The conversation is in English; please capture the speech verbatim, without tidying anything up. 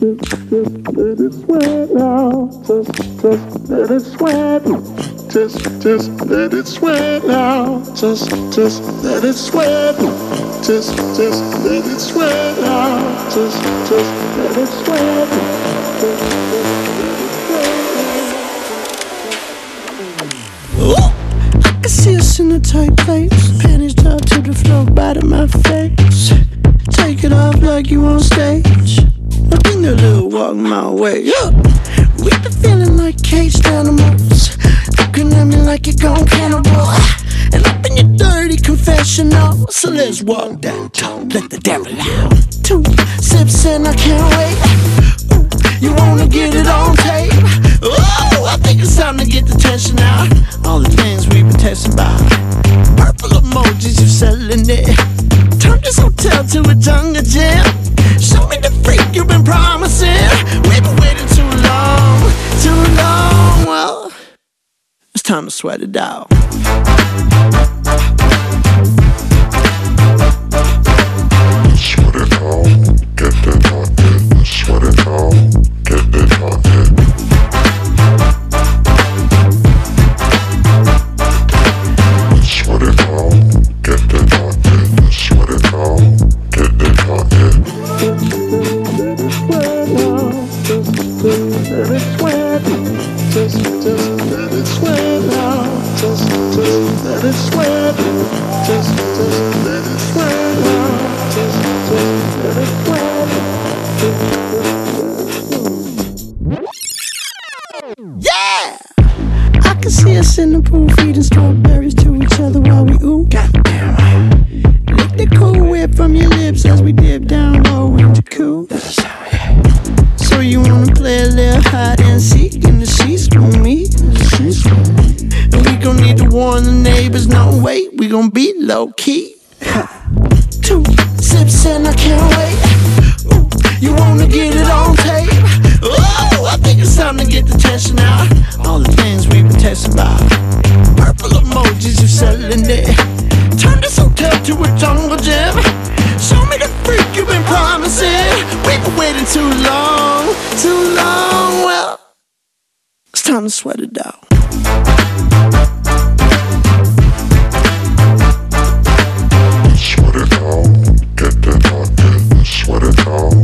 let it sweat now. Just, just let it sweat. Just, just let it sweat now. Just, just let it sweat. Just, just let it sweat now. Just, just let it sweat. Just, just let it sweat. Ooh, I can see us in a tight place. Panties down to the floor, biting my face. Take it off like you on stage. Looking a little walk my way up. We've been feeling like caged animals. Looking at me like you're gone cannibal. And up in your dirty confessional. So let's walk down, talk, let the devil out. Two sips and I can't wait. Ooh, you wanna get it on tape? Oh, I think it's time to get the tension out. All the things we've been testing about. Purple emojis, you selling it. Turn this hotel to a jungle gym. Show me the freak you've been promising. We've been waiting too long, too long. Well, it's time to sweat it out. Sweat it out, get it out, yeah. Sweat it out, get it out, yeah. Sweat it out, get it out, yeah. Sweat it out, get it out, yeah. Let it sweat, just, just let it sweat now. Just, just let it sweat, just, just let it sweat now. Just, just let it sweat. Yeah! I can see us in the pool feeding strawberries to each other while we ooh. Goddamn. Lick the cool whip from your lips as we dip down low into cool. So you wanna play a little hide and seek in the sheets with me? And we gon' need to warn the neighbors, no wait, we gon' be low key. Two sips and I can't wait. Ooh, you wanna get it on tape? Oh, I think it's time to get the tension out. All the things we've been testing about. Purple emojis, you selling it. Turn this hotel to a jungle gym. Show me the freak you've been promising. We've been waiting too long, too long. Well, it's time to sweat it out. Sweat it out, get it out, yeah. Sweat it out.